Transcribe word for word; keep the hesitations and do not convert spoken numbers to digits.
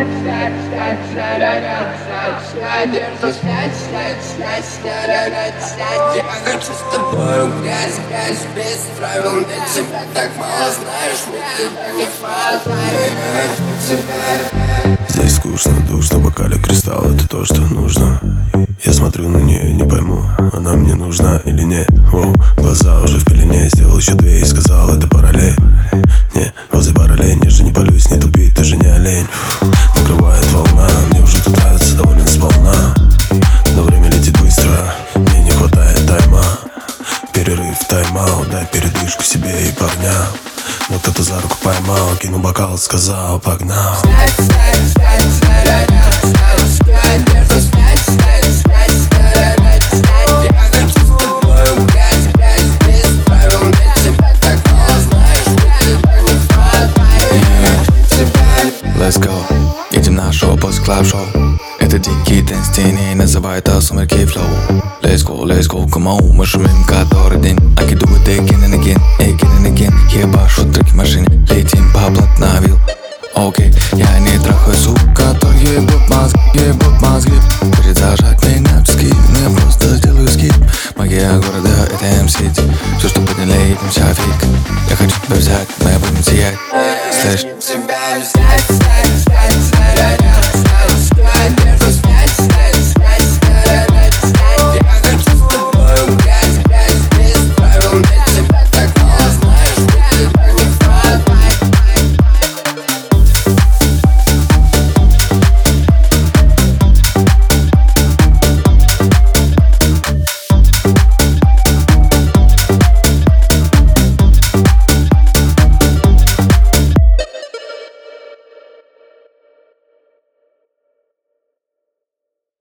хочу с тобой грязь, грязь, без правил. Для тебя так мало знаешь, мне не хватает. Здесь скучно, душно, в бокале кристалл, это то, что нужно. Я смотрю на нее, не пойму, она мне нужна или нет. Воу, глаза уже в пелене, сделал еще две и сказал, это параллель. Не, возле параллель, ниже не полюсь, не тупи, ты же не олень. Фу, накрывает волна, мне уже тут нравится доволен сполна. Но время летит быстро, мне не хватает тайма. Перерыв, тайм-аут, дай передышку себе и парням. Но кто-то за руку поймал, кинул бокал, сказал, погнал. Let's go, едем на шоу после клаб-шоу. Это дикий дэнс теней, называют это сумерки флоу. Let's go, let's go, come on, мы шумим который день. I can do it again and again, again and again. Ебашу треки в машине, летим по блатновил. Окей, okay. Я не трахаю сук, который ебут мозги, ебут мозги. Хочет зажать меня в скид, я просто сделаю скид. Магия города, это эм-сити. Все, что подняли, этим вся фейк. Я хочу тебя взять, но я буду сиять. Слышь, Тебя взять, взять.